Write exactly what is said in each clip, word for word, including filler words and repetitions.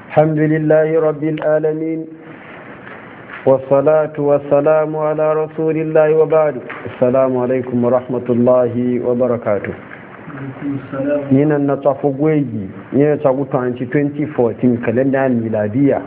الحمد لله رب العالمين والصلاة والسلام على رسول الله وبعد السلام عليكم ورحمة الله وبركاته yana na tafi gwegi yana tafi twenty fourteen kalenda miladiya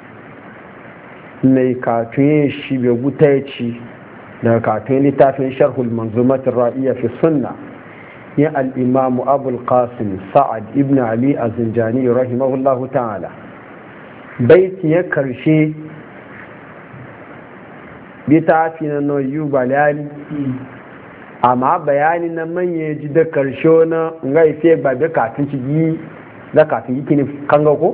mai katun shi bai guta ya ci daga katun littafin sharhul manzumatin ra'iya fi sunna ya al'imamu abul qasim sa'ad ibn ali az-zinjani rahimahullahu ta'ala baiti ya karshe littafi na noyu balani amma bayani na manya ji da karshe na nga ife babe kafin ciki da kafin yi kini kanga ko?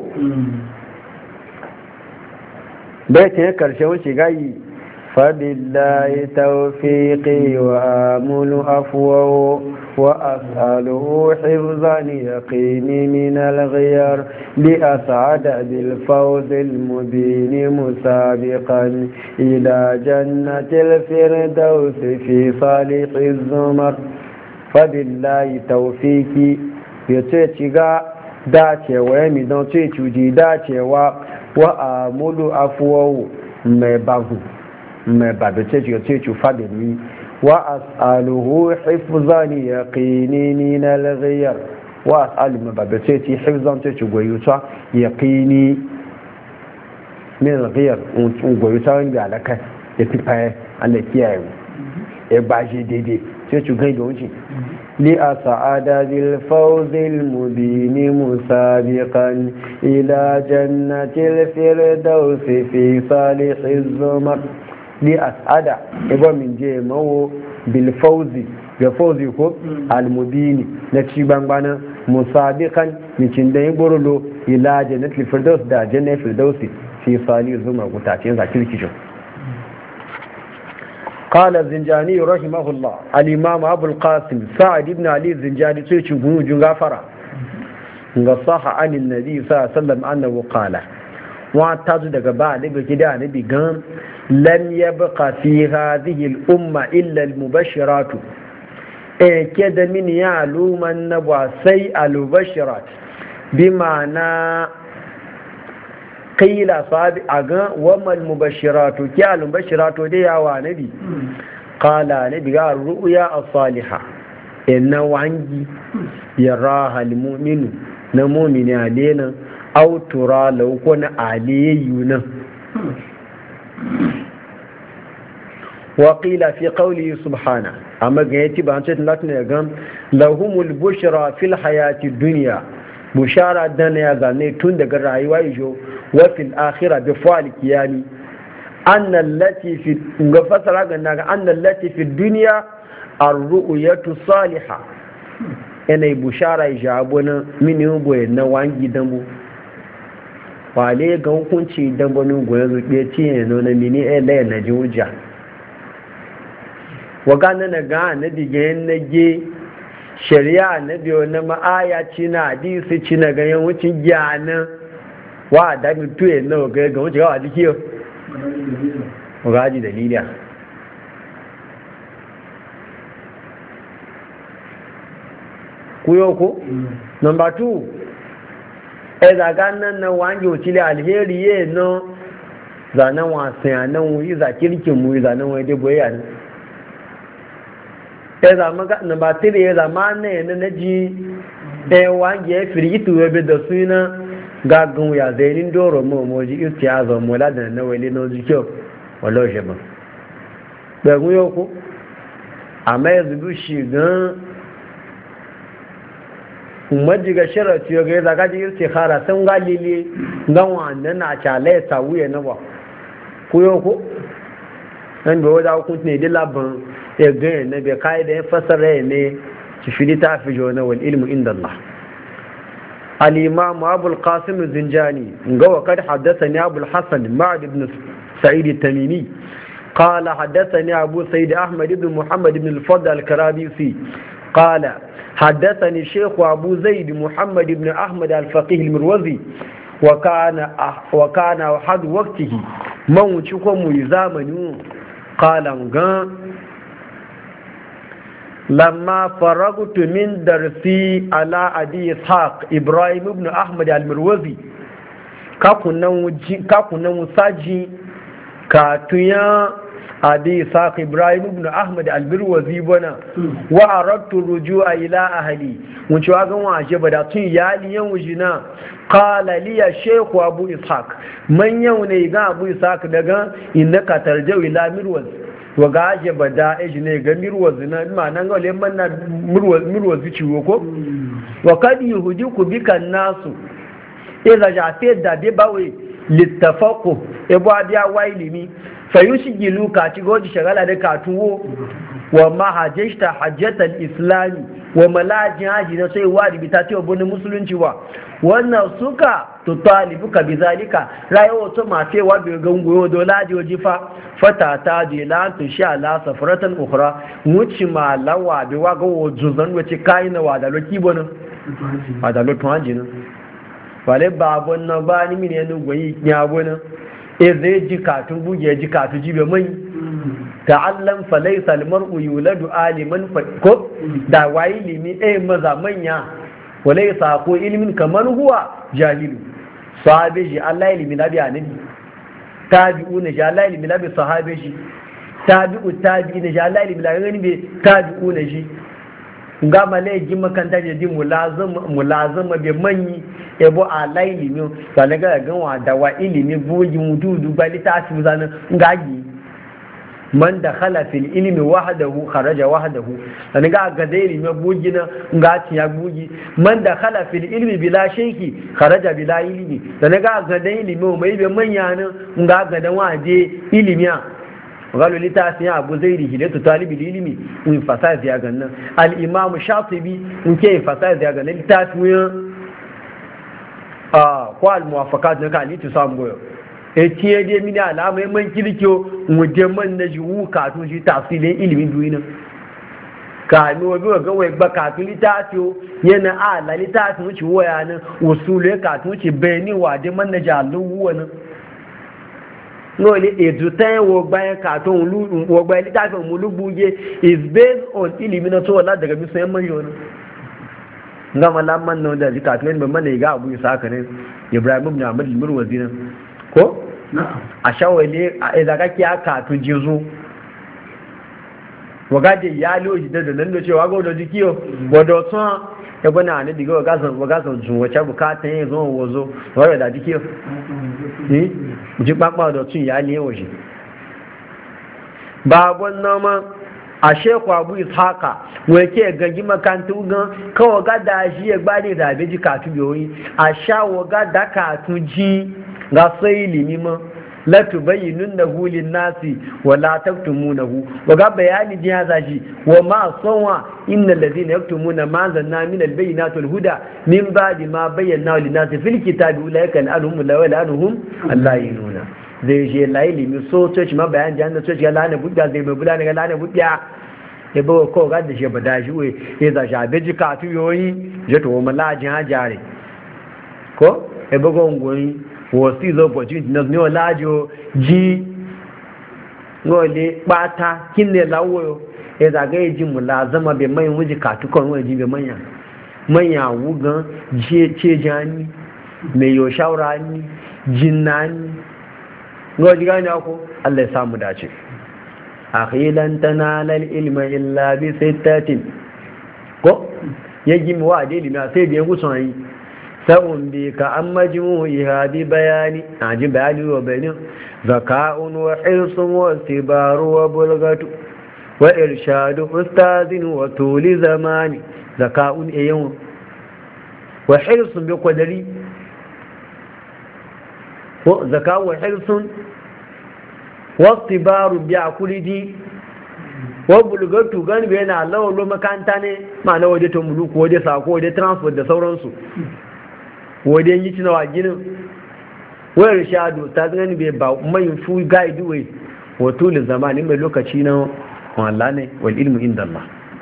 baiti ya karshe wuce gayi fadillahi tawfiqi wa amulu afwahu وأسأله حفظا يقيني من الغير لأسعد بالفوز المبين مسابقا إلى جنة الفردوس في صالح الزمر فبالله توفيقي يتشغى داتي ويمدن تشجي داتي وأمل أفوه مبابو مبابو تشجي تشجي فبالله وأسأله حفظا يقيني من الغير وأسأل ما بابتي حفظا تشغيوتا يقيني من الغير ونغيوتا ونبي على كي يتبعي على كيائو يباجي ديدي تشغيوتا لأسعد بالفوز المبين مسابقا إلى جنة الفردوس في صالح الزمر li as'ada ibo min je mawo bil fawzi ga fawzi ko al mubini na ci bangbana musabiqan min cin da gurulu ila jannatul firdaus da jannatul firdaus fi sali zuma gutacin zakirkishin قال الزنجاني رحمه الله الإمام أبو القاسم سعد بن علي الزنجاني تيجي جنغافرة صح عن النبي صلى الله عليه وسلم أنه قال وعتاد daga ba nabi gida nabi gan lam yabqa fi hadhihi al-umma illa al-mubashirat eh keda min ya luman nabwa sai al-mubashirat bima'ana qila sabi aga wa mal mubashiratu ki al-mubashiratu da yawa nabi qala nabi ga ru'ya as-salihah inna wangi yaraha al-mu'minu na mu'mini alena autura lau ko na aliyu nan waƙila fi ƙauli subhana amma ga yati ba an ce latin ya gan lahumul bushra fil hayati duniya bushara dan ya zane tun daga rayuwa ijo wa fil akhirah bi fa'al kiyami annal lati fi ga fasara ga naga annal lati fi dunya ar-ru'yatu salihah yana bushara ijabuna min yubo na wangi dambu wale ga hukunci don wani goyon zuɓe ciye nuna mini ɗaya na ji hujja waga na na ga na digayen na ge shari'a na biyo na ma'aya ci na hadisi ci na ganyen wucin gyana wa da mi tuye na waga ga wucin gawa jiki yau waga ji daliliya kuyo ko number two ẹ̀zàgá náà wáńgí òtílẹ̀ alheri yẹ́ náà zanen wasan yanan ìzà kirkin mu zanen wani dabo ya ne ẹ̀zà maka namba tiri ẹ̀zà ma náà yana na ji ɗaya wáńgí ya firgitu ya bi da suna gagun ya zainin doro mu moji isti ya zo mola da na wale na oji kyau wala shi ba ɗagun yau ku amma ya zubi shi gan majiga sharati yoga ya zaga ji istikhara sun ga lili gan wannan na chale ta wuye na ba ku yo ko nan da wada ku ne da laban ya ga ne be kai da fasara ne ci filita fi jona wal ilmu inda Allah al imam Abu al-Qasim az-Zinjani ga wa kad haddathani Abu al-Hasan Ma'd ibn Sa'id at-Tamimi قال حدثني أبو سيد أحمد بن محمد بن الفضل الكرابيسي قال حدثني الشيخ أبو زيد محمد بن أحمد الفقيه المروزي وكان وكان أحد وقته من شكم زمنه قال لما فرغت من درسي على أبي إسحاق إبراهيم بن أحمد المروزي kakunan saji katuyan abi isaac ibrahim ibn ahmad albirwazi bana wa aradtu rujua ila ahli mun ci wagan waje ba da tun yali yan wujina qala li ya shaykh abu ishaq man yau ne ga abu ishaq daga innaka tarjau ila mirwaz wa ga aje ba da eji ne ga mirwaz na ma nan ga le man na mirwaz mirwaz ciwo ko wa kad yuhdiku bika nasu idza ja'ta da bi bawi littafaqu ibu abiya wailimi fayushgilu ka ci goji shagala da katuwo wa mahajjata hajjatal islami wa malajin haji na sai wadi ta ce wani musulunci wa wannan suka to talibuka bizalika rayuwa to ma ce wa bi gangoyo do lajoji fa fata ta je la to sha la safratan ukhra muci ma lawa bi wa ga wojuzan wace kai na wada loki bonin wada lotun haji na wale babon na ba ni mine nu goyi ya bonin e zai ji katun buge ji katu jibe mai ta'allam fa laysa al-mar'u yuladu aliman ko da wayi limi eh maza manya walaysa ko ilmin kamar huwa jahilu sahabe ji Allah ilmi nabi annabi tabi'una ji Allah ilmi nabi sahabe ji tabi'u tabi'ina ji Allah ilmi nabi be tabi'una ji nga male ji makanta je di mulazim mulazim be manyi ebo Allah ilmi to ne ga gan wa da wa ilmi buji mududu bali ta ci zana ngaji man da khala fil ilmi wahdahu kharaja wahdahu dan ga ga da ilmi buji na ngati ya buji man da khala fil ilmi bila shayki kharaja bila ilmi dan ga ga da ilmi mai be manya na nga ga da waje ilmiya galu litafi abu zairi hidatu talibi ilmi in fasad ya ganna al imam shatibi in ke fasad ya ganna litafi a ko al muwafaqat na kan litu samu goyo e tiye de mini alama man kirkiyo muje man na ji wu ka to shi tafsilin ilimin duniya ka ni wo bi ga wai ba ka to litafi yana a la litafi mu ci waya nan usule ka to ci beni wa de man na jalu wona ngole edutan wo gba ka to lu wo gba litafi mu lugbuye is based on ilimin to wala daga bi sai man yono nga malaman nan da zika tun ban mana ga abu isa haka ne Ibrahim ibn Ahmad al-Mirwazi nan ko a shawale a zaka ki aka tun jizo waga je ya loji da nan da cewa ga da jikiyo godo tun ya bana ne diga waga san waga san ju wace bukatan yin zo wozo wara da jikiyo eh ji pakpa da tun ya ne waje babon nama a sheku abu ishaka wai ke gangi makantu gan kawo gada shi ya gbani da abin katu biyoyi a sha wa gada katu ji ga sai limima la tubayyinun nahu lin nasi wa la taktumunahu wa ga bayani ji ya zaji wa ma sawa innal ladina yaktumuna ma zanna min al bayyinati wal huda min ba'di ma bayyana lin nasi fil kitabi ulaika anhum la wa anhum allahinuna zai je laili mi so church ma bayan jan da church ya lana budda zai mai budda ga lana budda ya bawa ko ga da shi bada shi we ya za sha beji ka tu yoyi je to ma lajin hajare ko e bago ngoyi wo si zo opportunity no no lajo ji ngole pata kinne lawo ya za ga ji mulazama be mai wuji ka tu kon wuji be manya manya wugan je ce jani me yo shawara ni jinnani gwaji gani ako Allah ya samu dace akhilan tanalal ilma illa bi sittatin ko yaji mu wa dai lima sai biyan gusun yi sa'un bi ka amma jimu'i hadi bayani aji bayani wa bayanin zaka'un wa hirsun wa sibaru wa bulgatu wa irshadu ustazin wa tuli zamani zaka'un ayyan wa hirsun bi qadari ko zaka wa hirsun wasu baru biya kuriji wa bulgatu gani bai na lawalo makanta ne ma na waje ta muluku waje sako waje transport da sauransu waje yi cinawa ginin wayar shadu ta gani bai ba mai fu guide way wato da zamani mai lokaci na wallah ne wal ilmu inda Allah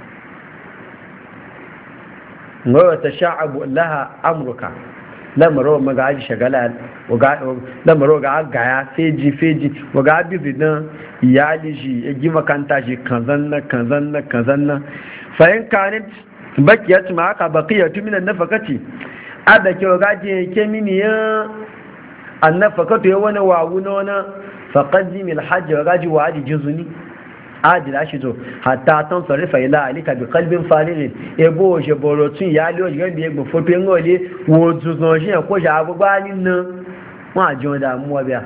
ngawa ta sha'abu laha amruka lamaro maga aji shagala lamaro ga gaya feji feji waga bibi na iyali shi ya gi makanta shi kanzan na kanzan na kanzan na fayin kanit bakiyat ma aka bakiyatu minan nafakati ada ke waga je ke mini ya annafaqatu ya wani wawu na wani faqaddim alhajj wa gaji wa adi juzuni adila shi zo hatta tan sarifa ila alika bi qalbin faligh ebo je borotun ya le oje bi egbo fo pe ngole wo tuzon shi ko ja gbagba ninu won ajo da mu obia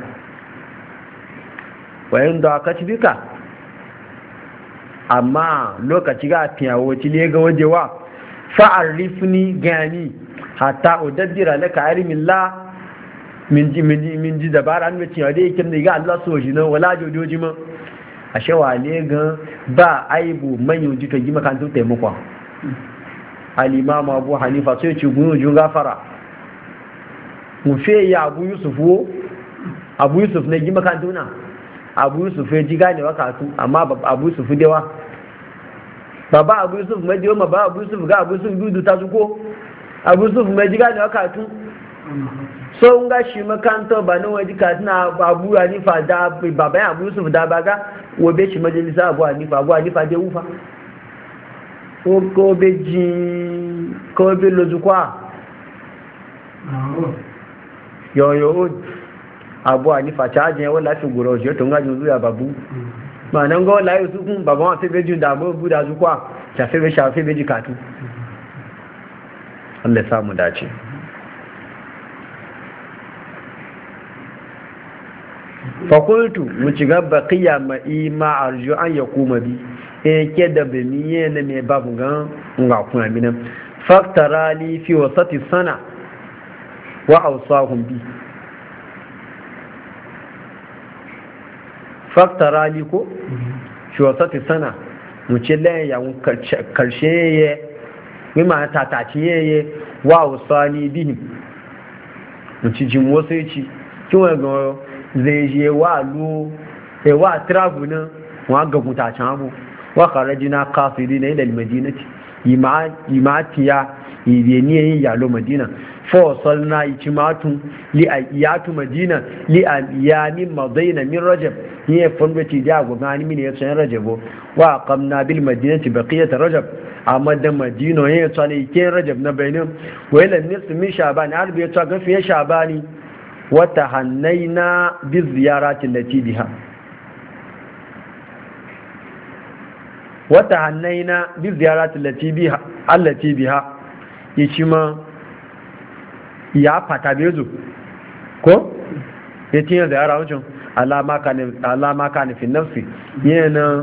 wa inda katibika amma lokaci ga fiyawo ci ne ga wajewa fa'arifni gani hatta udaddira laka ilmin la min ji min ji dabara an mace wa dai kin ga Allah so shi nan wala jojoji ma ashe wale ga ba aibu manyan ji to gi makan taimako al-imam Abu Hanifa sai ci gunu jun gafara mu fe ya Abu Yusufu Abu Yusuf ne gi makan tuna Abu Yusuf ya ji gane wakatu amma Abu Yusuf dewa baba Abu Yusuf mai dewa ba Abu Yusuf ga Abu Yusuf dudu ta zuko Abu Yusuf mai ji gane wakatu so nga shi makanta ba nan waje ka tana Abu Hanifa da baba Abu Yusuf da baga wobe shi majalisa Abu Hanifa Abu Hanifa de ufa ko ko be ji ko be lozukwa yo yo Abu Hanifa ta ajiye wala fi goro je to ngajin zuya babu ma nan go la yusu kun baba wa fe beju da mu buda zu kwa ta fe be shafe beji katu Allah ya samu dace fa qultu mu ci gaba qiyama ima arju an yakuma bi e ke da be miye ne me babu gan nga kun aminan faktara li fi wasati sana wa awsahum bi faktara li ko shi wasati sana mu ce laye yawon karshe ya yi ma tataci ya yi wa usani bihim mu ci jin wasu ya ci kiwon ga zai je wa lu e wa travel nan wa ga mutacin abu wa kharajina qasidi na ila almadinati ima imatiya ideniyin yalo madina فوصلنا اجتماعات لأيات مدينة لأيام مضينا من رجب هي فنبتي جاء وغاني من يتسين رجب وقمنا بالمدينة بقية رجب عمد مدينة هي يتسين رجب نبينهم وإلى النصف من شعبان عرب يتسين في شعباني وتهنينا بالزيارات التي بها وتهنينا بالزيارات التي بها التي بها يشما ya fata bezo ko ya tiye ziyara wajen alama ka nufin nafsi yana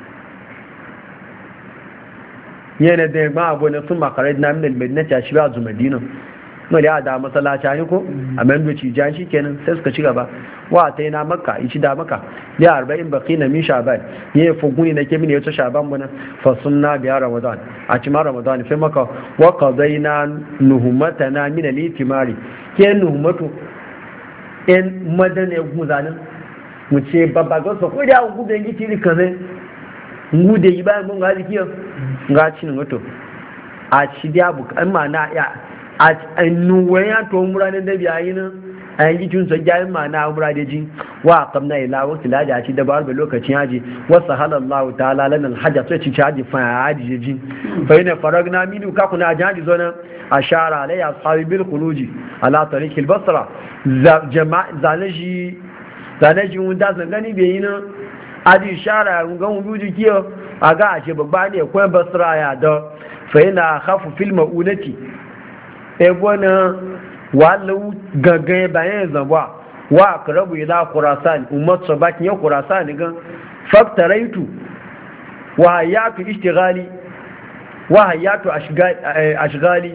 yana da yagba abu na sun makarai na minal medina ta shi ba zu madina wani ya da matsalaci ne ko a mandoci jan shi kenan sai suka ci gaba wa ta yana maka ici da maka ya arba'in baki na min shaban ya yi fuguni na kemini ya ta shaban bana fasun na biya ramadan a cima ramadan fi maka wa kazai na nuhumata na min alitimari ke nuhumatu in madana ya guzanin mu ce babbagon sa ko da gudu yanki tiri kazai gudu yi bayan mun ga jikiyar ga cinin wato a ci da bukan ma na ya a nuwa ya to muranin da biya yi nan a yanki tun sa jayin ma na umra da ji wa kamna ila wasu laji a ci da bar da lokacin haji wasu halallahu ta'ala lana alhajja sai ci haji fa haji ji fa ina faragna minu ka kuna haji zona ashara alai ashabi bil khuruji ala tariq al basra jama'a zalaji zalaji mun da san gani bai yi nan adi shara mun ga mun buji kiyo aga a ce babba ne ko basra ya da fa ina khafu fil maunati ebona walau gaggaye bayan zaba wa karabu ila khurasan ummat sabakin ya khurasan gan faktaraitu wa hayatu ishtighali wa hayatu ashghali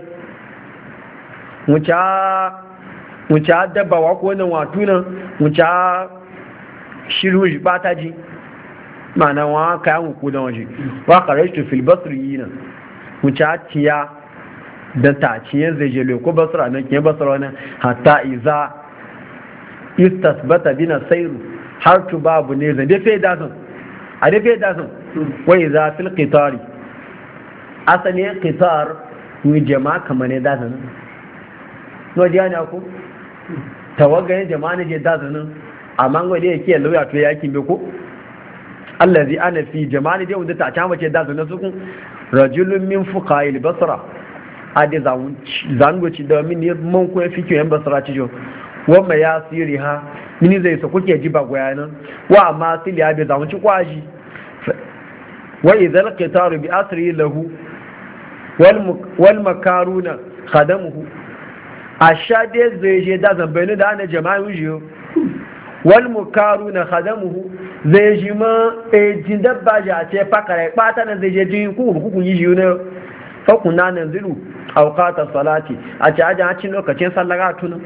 mucha mucha dabba wa ko nan watuna mucha shiru ji bataji mana wa kayan ku da waje wa kharajtu fil basriyina mucha tiya da taciyar zai je ko basra nan ke basra wannan hatta iza istasbata bina sairu har tu babu ne zan dafe dazun a dafe dazun wai za fil qitari asali qitar ni jama'a kamar ne dazun no ji ana ku tawagayen jama'a ne je dazun amma ngode yake lauya to yakin be ko allazi ana fi jama'a ne je wanda ta ta mace dazun su kun rajulun min fuqa'il basra ade zangoci da min ne man ko ya fi kiyon basra ci jo wa mai yasiriha mini zai sa kuke ji ba goyanan wa amma siliya bai zamu ci kwaji wa idhal qitaru bi asri lahu wal makaruna khadamuhu ashade zai je da zambaini da ana jama'u jiyo wal mukaruna khadamuhu zai ji ma e jin dabba ja ce fakare bata nan zai je jin ku ku yi jiyo ne fa kunna nanzilu awqata salati a ci ajan cin lokacin sallar tunan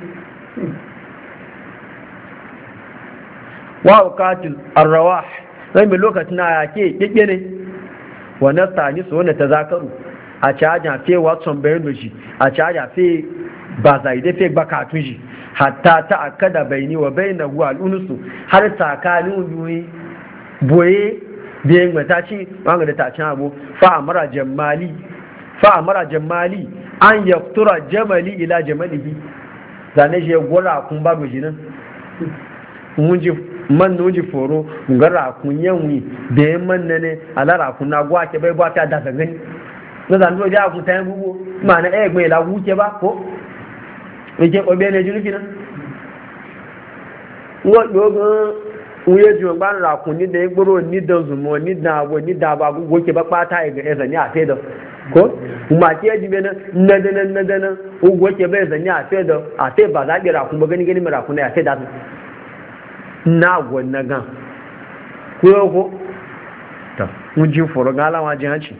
wa awqatil arwah sai mai lokacin na yake kike ne wa nastani so ne tazakaru a ci ajan fe watson bayan da shi a ci ajan fe ba zai da fe bakatun shi hatta ta akada baini wa baina huwa al-unusu har tsakanin yuyi boye biyan mata ci wanga da tacin abu fa amara jamali fa amara jamali an yaqtura jamali ila jamalihi zane je gora kun ba doji nan munji man noji foro ngara kun yanwi da yamman ne alara kun na gwa ke bai gwa ta da gani na zan do ja ku tayin bubu ma na eh gbe la wuce ba ko ke obe ne junu kina wo dogo uye ju ban ra kun ni da gboro ni da zumo ni da bo ni da ba go ke ba pata ga eza ni a fe da ko kuma ke ji bena na da nan na da nan go ke ba eza ni a fe da a fe ba za ki ra kun ba gani gani mara kun ya fe da na go na gan ko ko ta mun ji foro gala wa ji hanci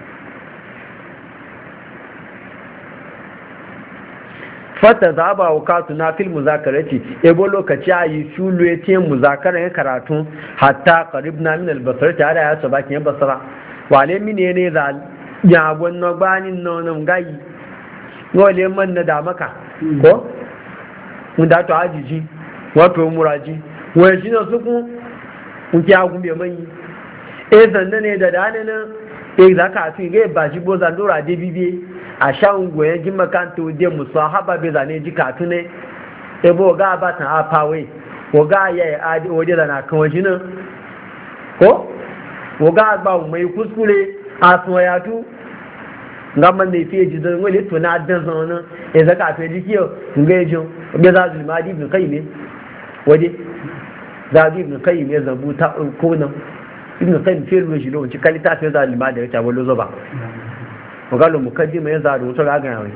fata zaba wakatu na fil muzakarati ebo lokaci ayi shulu yace muzakaran karatu hatta qaribna min al-basra tare ya saba kin basra wale mine ne za ya gonno bani nonon gayi wale man na da maka ko mun da to ajiji wato muraji wai shi ne suku mun ki agun be mai e zanne ne da dane nan e zaka fi ga ba shi bo zan dora de bibiye a shan goyen ji makanta wajen musu haɓa bai zane ji katu ne ebo ga ba ta hafawe ko ga ya yi adi waje da na kan waje nan ko ko ga ba mai kuskure a soyatu ga man da fiye ji zan wale to na dan zaune ya zaka fe ji kiyo ga yajin ga za su limadi ibn kai ne waje za su ibn kai ne zabu ta ko nan ibn kai fe ruwa shi lokaci kalita fe za limadi ya ta walo zoba magalo mukaddima ya zaru to ga gani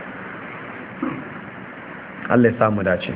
Allah ya samu dace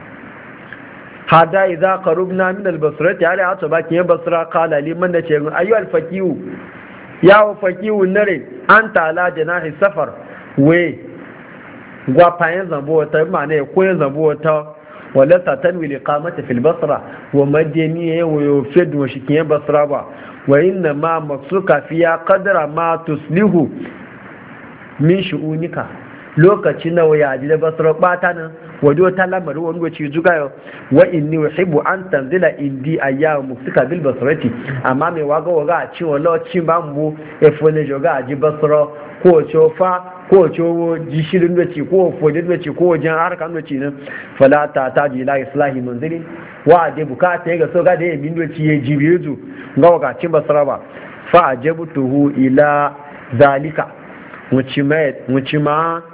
hada idza qarubna min al-basrati ala atbaki ya basra qala liman da ce ayu al-faqihu ya faqihu nare anta ala janahi safar we gwa fayin zambo ta mane ko yin zambo ta wala ta tanwi liqamati fil basra wa madani ya wa fid wa shikin basra ba wa inna ma maksuka fiya qadra ma tuslihu min shu'unika lokaci na waya ji da basra bata nan wajo ta lamari wani wace zuga wa inni uhibbu an tanzila indi ayyam mufsika bil basrati amma mai waga waga a ci wala ci bambu e fone joga a ji basra ko chofa ko chowo ji shirin da ci ko fode da ci ko wajen harkan da ci nan fala ta ta ji la islahi manzili wa de bukata ga so ga da min da ci ya jibizu ga waga ci basra ba fa ajabtuhu ila zalika wuci ma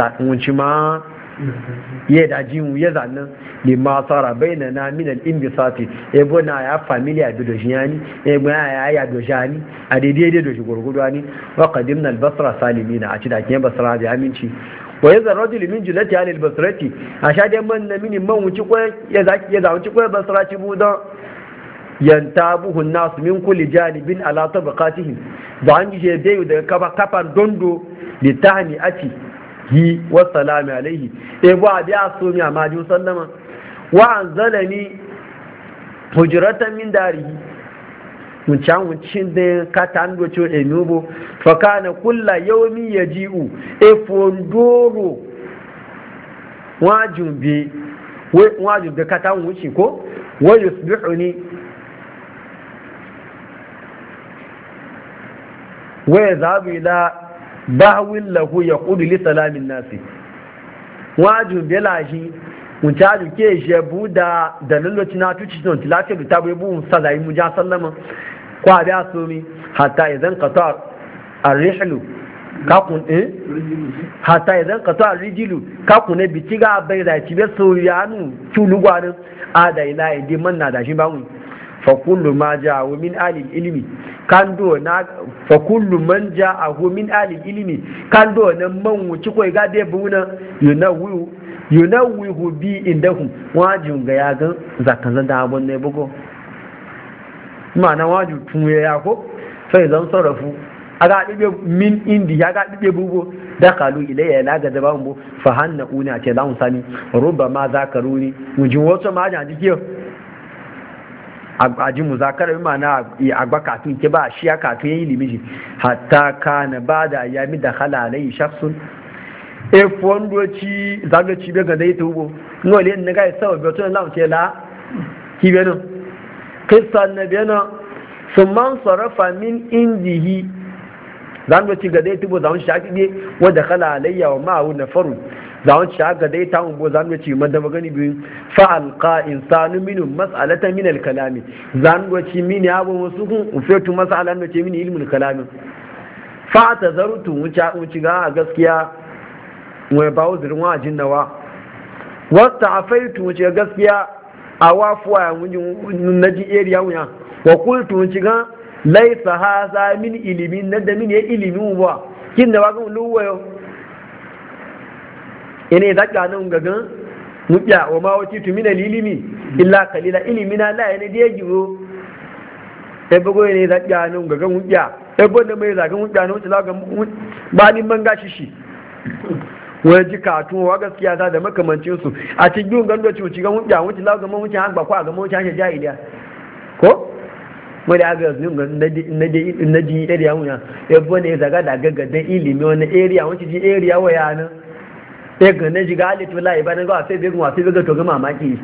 ya da jin ya zannan ne ma tsara bai na na minal imbisati ebo na ya familiya da doshi yani ebo na ya ya doshi yani a daidai da doshi gurgudu yani wa qadimna al-basra salimina a cikin kiyan basra da aminci wa yaza rajul min julati al basrati a sha dai man na mini man wuci ko ya zaki ya zawuci ko basra ci budan yantabuhu an-nas min kulli janibin ala tabaqatihim ba an ji dai daga kafa kafan dondo litahni ati hi wa salami alaihi e ba biya so mi amma ji sallama wa anzalani hujratan min darihi mun can wucin da katan do cho e nubo fa kana kulla yawmi yaji'u e fondoro wajumbi wajumbi katan wuci ko wa yusbihuni wa yadhabu ila bahwin lahu yaqudu li salamin nasi wajin belaji mun ta duke shebu da da lallocin na tuci don tilake da tabo bu salai mu ja sallama ko abi asumi hatta idan qata ar-rihlu kakun eh hata idan ka ta rijilu kakun ne biki ga bai da ci be soyanu tulugwanin ada ila idi man na da shi ba mu fa kullu ma ja'u min ali ilmi kan do na fa kullu man ja'u min ali ilmi kan do nan man wuci koi ga de buna yunawu yunawu bi indahum wajin ga ya ga zakan zan da abun ne bugo ma'ana waju tun ya ko sai zan sarrafu aga dibe min indi ya ga dibe bugo dakalu ilayya la ga daban bu fa hanna una ce lan sani rubba ma zakaruni mujin wato ma jan dike aji muzakara bi mana agba katun ke ba shi ya katun yayi limiji hatta kana bada ayami da khala alai shakhsun e fondoci zagaci be ga dai tubo ngole ne ga sawa be to lan ce la kibe no kisan nabiyana summan sarafa min indihi zan ci ga dai tubo zan shaki ne wanda kala alayya wa ma'u nafaru zan ci ga dai ta umbo zan ci madda magani biyu fa alqa insanu minhu mas'alatan min al-kalami zan ci mini abu musu kun ufetu mas'alan da ce mini ilmul kalami fa tazartu wuce wuce ga gaskiya wai bawo zirin wajin nawa wasta afaitu wuce gaskiya awafuwa ya wujin naji area wuya wa qultu wuce ga laisa haza min ilimin na da min ya ilimin ba kin da wagan luwayo ine da ganin gagan mutiya wa ma wati tu min ilimi illa qalila ilimina la yana da yajibo sai bago ne da ganin gagan mutiya sai gonda mai zagan mutiya ne wuce lagan ba ni man gashi shi wai ji katun wa gaskiya da makamancin su a cikin gando ci wuce ga mutiya wuce lagan mun wuce hangba kwa ga mun wuce hanje jahiliya ko wani aga yanzu na ji area wuya ya bane ya zaga da gaggadan ilimi wani area wani ji area waya nan ya ga na ji ga alitu la'i ba na gawa sai begun wasu bega to ga mamaki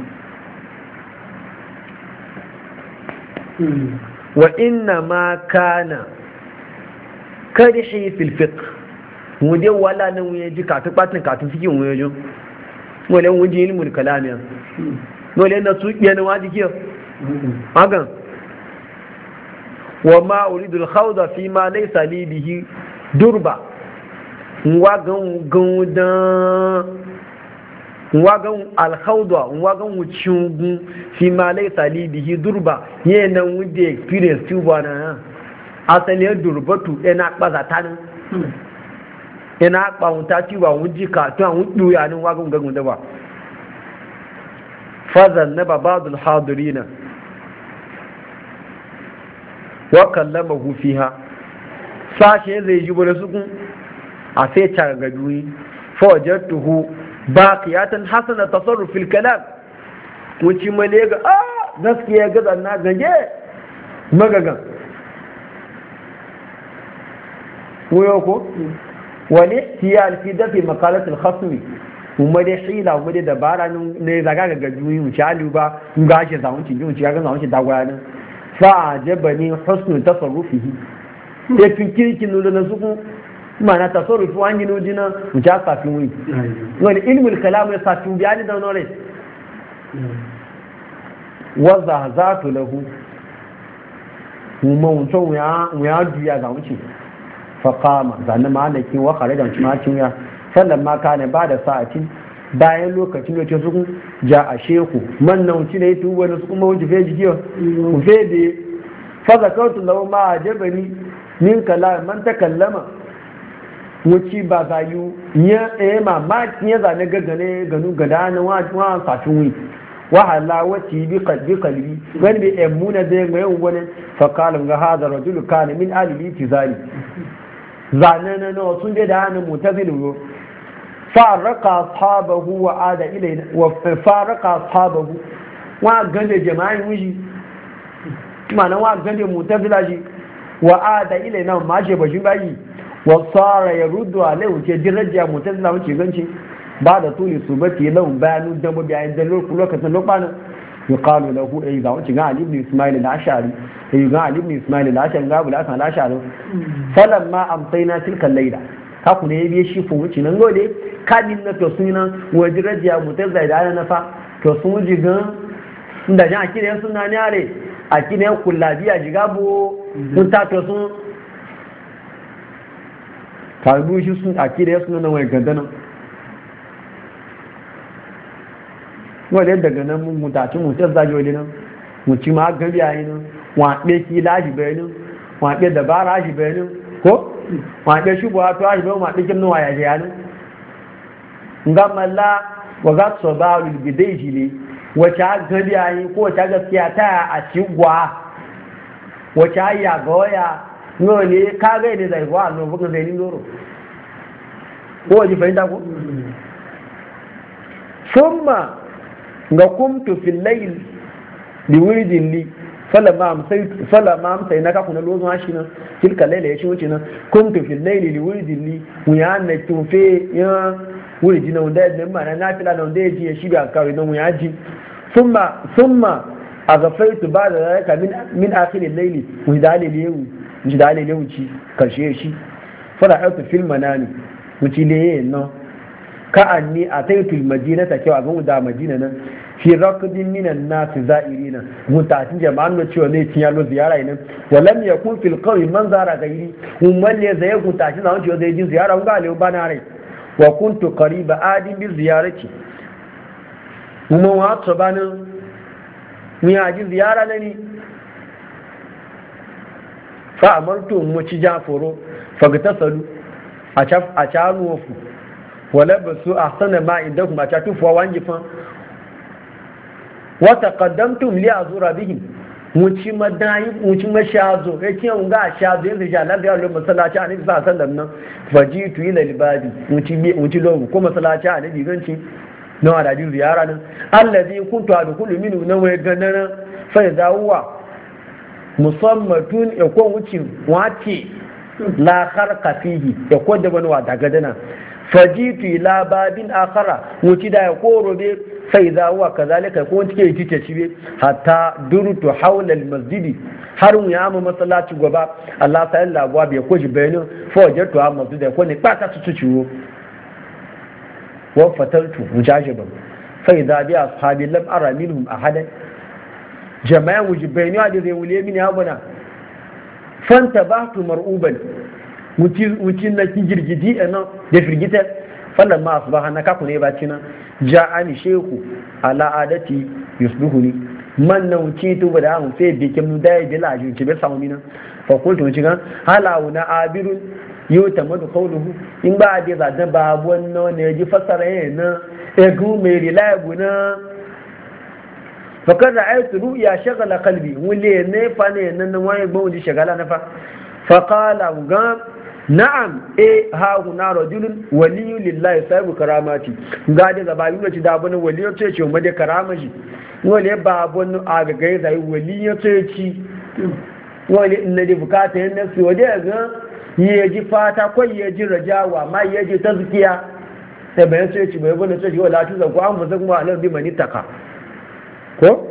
wa inna ma kana karihi fil fiqh wuje wala nan wuya ji katu patin katu fikin wuya jo wale wuje ilmul kalamiya wale na su yana waji kiyo magan wa ma uridu al-khawda fi ma laysa li bihi durba wagan gaudan wagan al-khawda wagan wucin fi ma laysa li bihi durba yana wunde experience tuba na asali durbatu ina baza tanin ina kpawunta tuba wunji ka to an wudu ya nin wagan gagun da ba fazan na babadul hadirina wa kallamahu fiha sashe zai ji bane sukun a sai targaduyi fa wajadtuhu baqiyatan hasana tasarruf fil kalam wuci male ga a gaskiya ga zanna gaje magagan koyo ko wani tiyal fi dafi maqalat al khasmi kuma dai hila kuma dai dabara ne zaga ga gajuyi mu chalu ba mun gashi zawun ci mun ci ga zawun ci dagwaya ne fa'ajabani husnu tasarrufihi ya fi kirkin nuna na suku mana tasarrufi wani nujina mu ja safi wi wani ilmul kalam ya safi biyani da nore wa zahzatu lahu kuma mutum ya ya duya ga wuce fa qama zanna malaki wa kharaja cin ya sallan ma kana ba da sa'atin bayan lokacin da ke su ja a sheku man na wuce ne tu wani su kuma wuce feji kiyo ku fede fa zakartu lahu ma ajabani min kalam man takallama wuce ba za yu ya eh ma ma ya zane gagane ganu gada na wa wa safin wi wa halawati bi qalbi qalbi wani bi emuna zai mai wani fa qala ga hada rajul kana min ali tizali zane na no sun je da hannun mutazilu faraka ashabahu wa ada ilayna wa faraka ashabahu wa gande jama'in wuji mana wa gande mutazila ji wa ada ilayna ma je bashi bayi wa sara yaruddu alayhi ce diraja mutazila wuce ganci ba da tuli subati lahum bayanu dan bu bayan da lokacin lokacin yuqalu lahu ay za wuce ga ali ibn ismail al-ashari ay ga ali ibn ismail al-ashari ga bula san al-ashari falamma amsayna tilka al-layla haku ne biye shi fu wuce nan gode kadin na to sunan wajirajiya mutazila da ana nafa to sun wuji gan inda jan akire sunna ne are akire kullabiya jigabo mun ta to sun faru shi sun akida suna nan wai gandanan wale daga nan mun mutaci mu sai zaje wale nan mu ci ma gabi ayi nan wa be ki laji bayanin wa be dabara shi bayanin ko wa be shi ba to aji ba ma dikin nawa ya je yana ngamalla wa ga sabalu bidai jili wace gabi ayi ko ta gaskiya ta a ci gwa wace ya goya nole ka ga ne zai gwa no bugun zai ni doro ko ji fahimta ko summa ga kumtu fil layl li wirdin li falama amsaytu falama amsayna ka kuna lozo shi nan tilka layla ya shi wuce nan kumtu fil layl li wirdin li mu ya na tufe ya wurdi nan da da mana na fila nan da ji shi ba kawai nan mu ya ji thumma thumma aghfaytu ba'da zalika min min akhir al-layl mu da lewu mu da lewu ci karshe shi fara autu fil manani mu ci le no ka anni ataitu al-madinata kyau abin da madina nan fi rakabin minan nasi za'irina mutatin jama'an da cewa ne tinya lo ziyara ina walam yakun fil qawi man zara gairi umman ne zai kunta shi zan cewa zai ji ziyara ga lewa bana rai wa kuntu qariba adin bi ziyarati kuma wa tabanin mu ya ji ziyara ne fa amartu mu ci jaforo fagtasalu a ca a ca nufu wala basu ahsana ma indakum a ca tufuwa wangi fa wata kaddamtum li azura bihim muci madayi muci mashazo yake yau ga shazo yanzu ja labi a lokacin masallaci a nabi sallallahu alaihi wasallam fajitu ila libadi muci muci lobu ko masallaci a nabi ganci na wadajin ziyara nan allazi kuntu adkhulu minhu na waya ganana fa idza huwa musammatun yakon wuci wace la kharqa fihi yakon da wani wada gadana fajitu ila babin akhara muci da ya korobe sai za wa kazalika ko wanda ke tice cibe hatta durutu hawla almasjidi har mu yama masallaci gaba Allah ta yalla gwa bai ko jibainin fa wajatu a masjida ko ne ba ta tutu ciwo wa fataltu mujajiban fa idza bi ashabi lam ara minhum ahadan jama'a wujibaini da zai wule mini abuna fanta bahtu mar'uban muti muti na girgidi ana da firgita fallan ma asbaha na kaku ne ba cina ja'ani shehu ala adati yusbihuni man na wuce to da an fe bikin mu dai bila ajin ci be samu mina fa qultu wuce gan hala na abirun yuta madu qawluhu in ba da zadan ba wannan ne ji fasara yana e gu me reliable na fa kad ra'aytu ru'ya shaghala qalbi wule ne fa ne nan wani gbo ji shagala na fa fa qala gan na'am e ha huna rajulun waliyu lillahi sahibu karamati ga da zaba yi da bana waliyu ce ce mu da karama shi wale ba bonu a ga gai zai waliyu ce ci wale inna da bukata yin nasu waje ga yi ji fata ko yi ji rajawa ma yi ji tazkiya sai bayan ce ci bai bonu ce ci wala tu zaku an fusa kuma alau bi mani taka ko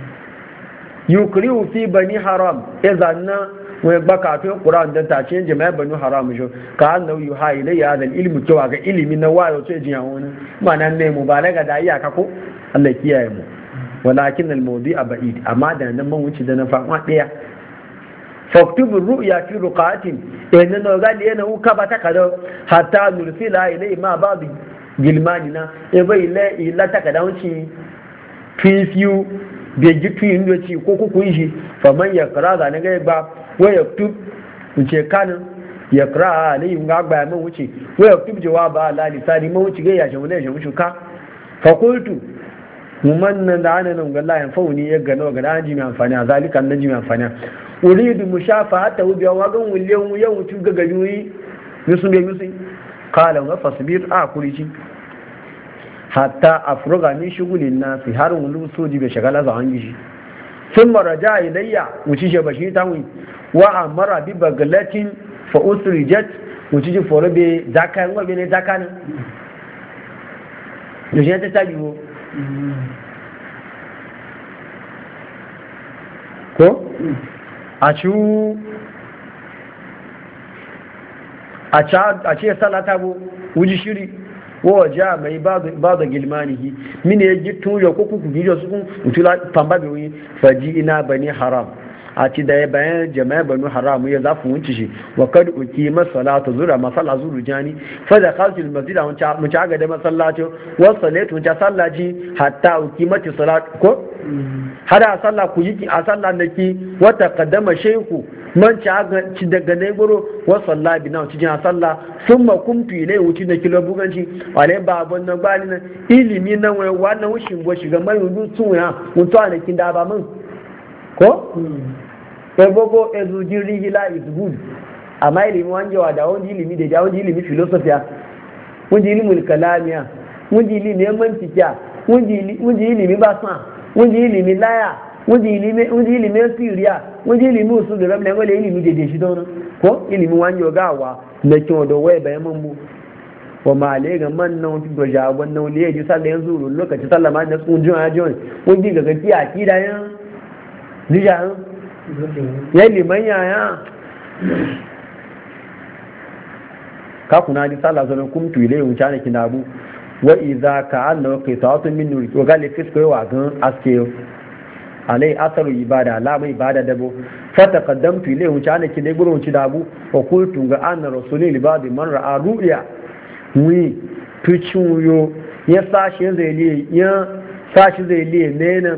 yukriu fi bani haram idan wai baka fi Qur'an dan ta ce jama'a banu haram jo ka annahu yuha ilayya hadha ilmu cewa ga ilimi na wayo ce jiya wani mana ne mubalaga da iyaka ko Allah kiyaye mu walakin al-mawdi'a ba'id amma da nan man wuce da na fa daya faktubu ru'ya fi ruqatin inna no gali yana uka ba ta kada hatta nursila ilayhi ma ba'd gilmanina e bai la illa ta kada wuce fifiu bai ji tuyin da ci ko kuku yi shi faman ya kara zane gai ba waya tub wuce kanin ya kara alayhi ga gbaya man wuce waya tub jawaba ala lisani man wuce gai ya shi wani ya shi wuce ka fakultu mumman nan da ana nan galla yan fauni ya gano ga an ji mai amfani a zalika nan ji mai amfani uridu mushafa hatta ubi wa gan wulle mu yau mutu ga gari musu bai musu kala wa fasbir a kurici hatta afruga min shugulin nasi har wulu soji bai shagala za an gishi sun maraja ilayya wuci she bashi tawi wa amara bi baglatin fa usrijat wuci ji foro be zaka ngo be ne zaka ne yo je ta tabiwo ko a ci a ca a ce salata bu wuji shiri wa ja mai ba da gilmanihi mine ya gitu ya kuku ku gijo su kun mutula pamba be wi faji ina bani haram a ci da bayan jama'a banu haram ya zafu wunci shi wa kad uqima salatu zura masalla zuru jani fa da khaltul masjid mun ta mun ta ga da masallaci wa salatu mun ta sallaji hatta uqimati salat ko hada sallah ku yi a sallah naki wa taqaddama shaykhu man ci daga ne goro wa sallah bi na cikin sallah summa kumtu ilai wuci da kilo buganci wale babon nan bani nan ilimi nan wai wannan wushin go shiga mai rutu ya mun to ana kin da ba mun ko e gogo e zuji rigila is good amma ilimi wanjewa da wani ilimi da da wani ilimi philosophy mun ji ilimin kalamiya mun ji ilimin mantikiya mun ji ilimi basan mun ji ilimi laya mun ji ilimin siriya mun ji ilimin usul da rabin wale ilimi da shi don ko ilimin wanyo gawa na kin da waya bayan mun wa male ga man nan to jagon nan le ji sallah yanzu lokaci sallama da sun jin ajon mun ji ga gaskiya akida yan dija ya liman yaya ka kuna ji sallah zanen kumtu ile mun tana kinabu wa idza ka'anna qita'atun min nur wa gal fisko wa gan aske alai asaru ibada la mai ibada dabo fa taqaddamtu ilayhi wuce ana kide gurin wuce dabu wa qultu ga anna rasulil ibadi man ra'a ru'ya wi tucin yo ya sashi zai liye ya sashi zai liye ne nan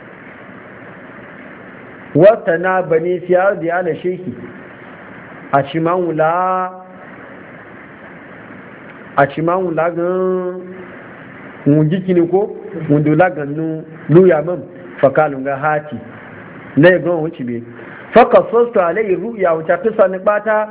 wata na bani fiya da yana sheki a ciman wula a ciman wula gan wujiki ne ko wundula ganin luya man fakalun ga hati na yi gan wuce be faka sosto alayi ruya wuce tusa ni bata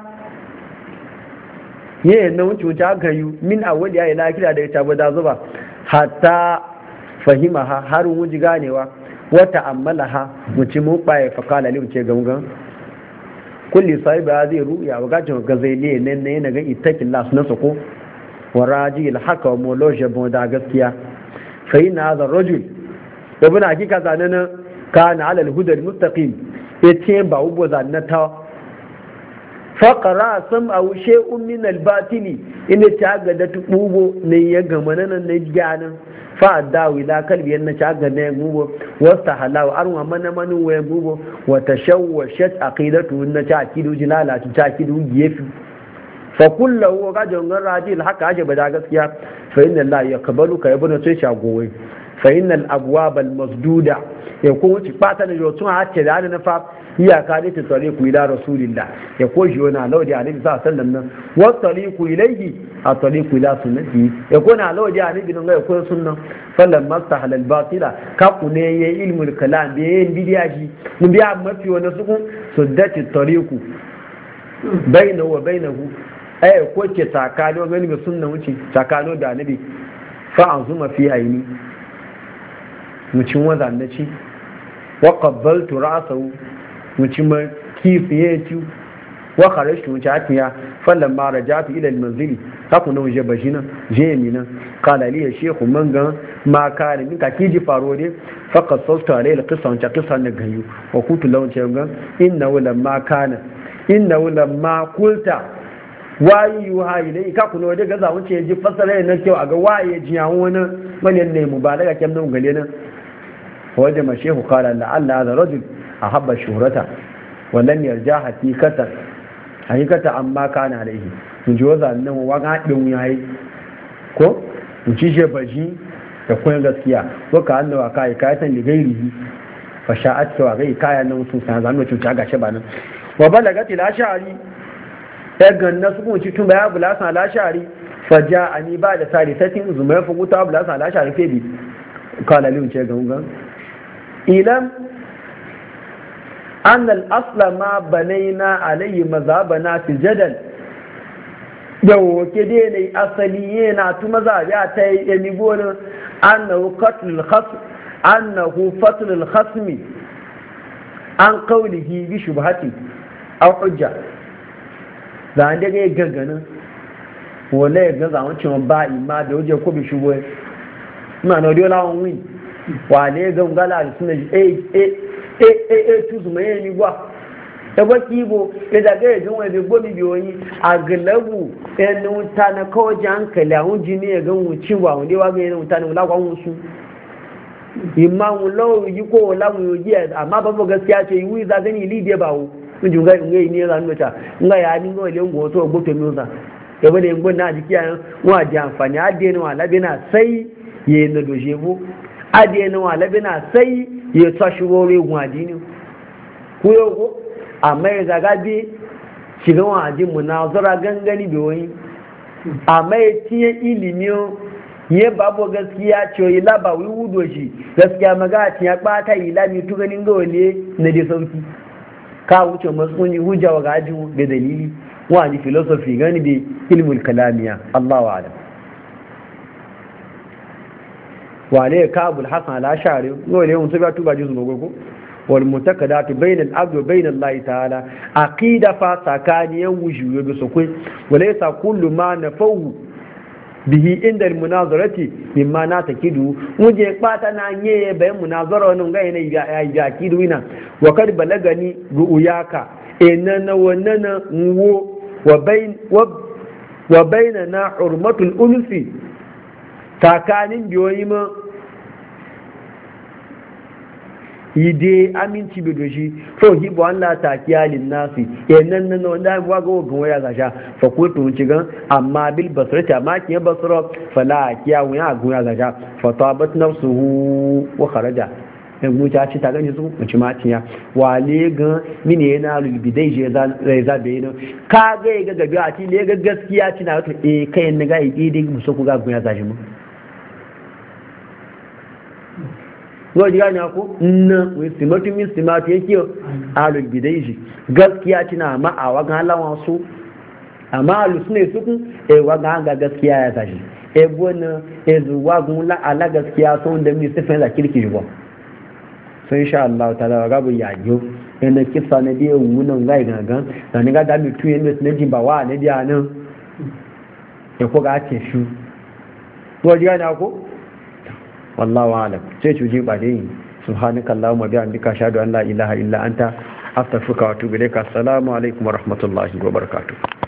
yi na wuce wuce aka yi min a wani ya yi lakira da ya tabo da zuba hatta fahima ha har wuji ganewa wata ammala ha wuce mun ɓaye fakala ne wuce gangan kulli sahibi ba zai ruya wa gajin ga zai liye nan na yana gan itakin lasu na sako wa raji ilhaka wa moloje bon da gaskiya fa yi na hazar rajul ibn hakika zanana kana ala al-huda al-mustaqim yace ba ubo zanata faqara sam'u shay'un min al-batili ina ta ga da tubo ne ya gama nan ne ganin fa dawi la kalbi yana ta ga ne gubo wasta halawa arwa mana manu wa gubo wa tashawwashat aqidatu na ta akidu jilala ta akidu gefi fa kullu ga jongan rajil haka aje ba da gaskiya fa inna allaha yaqbalu ka ibnu sai shagowe فإن الأبواب المسدودة يكون تباتا نجوتون حتى دعنا نفع هي كانت الطريق إلى رسول الله يقول جونا لو دي عليه الصلاة والسلام والطريق إليه الطريق إلى سنته يكون لو دي عليه بنغا يكون سنة فلما استحل الباطلة كقنية علم الكلام بين بدياجي نبيع مفي ونسكم سدت الطريق بينه وبينه أي يقول كتاكالو غني بسنة وشي تاكالو دا نبي فأعظم في عيني mucin wazannaci wa qabbaltu ra'sahu mucin ma kifiyatu wa kharajtu mutatiya fallan ma rajatu ila al-manzili hakuna waje bashina je mina qala li shaykhu manga ma kare min kiji faro ne faqad sawta alayhi al-qissa ta qissa na gayu wa kuntu lawan ce ga inna lamma kana inna lamma qulta wayi yuha ilai ka kuna waje gaza wuce ji fasara ne kyau a ga waye jiyan wani wani ne mubalaga kyan nan gale nan wajen mashehu kala la'alla hadha rajul ahabba shuhrata wa lam yarja hakikatan hakikata amma kana alaihi mun ji wazan nan wa ga din yayi ko mun ci je baji da kuma gaskiya ko ka annawa kai kayatan ligairihi fa sha'at wa gai kayan nan sun san zan mutunta ga shi ba nan wa balagati la sha'ari ya ganna su kun ci tun baya bulasan la sha'ari fa ja'ani ba da sari satin zumai fa guta bulasan la sha'ari fe bi kala lim ce gangan ilam an al-asla ma banaina alayhi mazhabana fi jadal yawo ke dai ne asali yana tu mazhabi ta yi ni bonin annahu qatl al-khasm annahu fatl al-khasm an qawlihi bi shubhati aw hujja da an daga ganganin wala ya ga zaman cewa ba ima da waje ko bi shubho ina na dio lawon wi wale ga ngala suna eh eh eh eh tu zuma yi gwa e ba kibo e da ga jin wani gobi biyoyi a galabu en wuta na ko jan kala hun jini ya ga wuci wa wanda wa ga yin wuta ne wala kwa wusu imma mu lawo yi ko la mu yi amma ba ba gaskiya ce yi za gani lidiya ba wu mun ji ga ngai ne za nuna ta nga ya ni ngo le ngo to go to mi za e bane ngo na jikiya wa ji amfani ade ne wa labina sai ye na doje bu ade ne wa labina sai ye tsashi wore gwadini ku yo ko amma ya zaga bi shiga wa ji munazara gangani bi wani amma ya tiye ilimi ye babu gaskiya ce yi laba wi wudo shi gaskiya maga ci ya bata yi lami tu ganin gole na da sauki ka wuce masuni hujja wa gajin da dalili wani philosophy gani bi ilmul kalamiya Allahu a'lam wale kabul hasan al-ashari gole mun tabbatu ba jizu gogo wal mutakadatu bainal abdi wa bainal lahi ta'ala aqida fa sakaniyan wujuyo bi sukun walaysa kullu ma nafawu bihi inda munazarati mimma na takidu muje bata na nye bayan munazara wannan ga yana ya ya kidu ina wa kad balagani ru'yaka inna wannan wo wa bain wa bainana hurmatul unsi takanin biyoyi ma ide aminci bi doshi so hi bo Allah ta kiyalin nasi yannan nan wanda ba ga gogon waya gasha fa ko to ci gan amma bil basrata ma kiyan basra fala kiya wuya goya gasha fa tabat nafsuhu wa kharaja in mu ta ci ta gani su mu ci matiya wale gan mine yana lul bidai je za za be no ka ga ga gabi a ci le ga gaskiya ci na to eh kai ne ga yi dai mu so ku ga goya gashi mu zuwa ji gani ko na wistimatu mistimatu yake alul bidaiji gaskiya tana ma'awa ga halawan su amma alu sune su kun e waga ga gaskiya ya tashi e bona e zuwa gun la ala gaskiya so da mi sifin la kirki ba so insha Allah ta'ala ga bu yayo ina kisa na biye wunan ga gangan da ni ga da mi tuye ne ne jin ba wa ne dia nan e ko ga ce shu zuwa ji gani ko wallahu a'lam sai cuji ba dai subhanakallahumma bihamdika ashhadu an la ilaha illa anta astaghfiruka wa atubu ilaik assalamu alaikum wa rahmatullahi wa barakatuh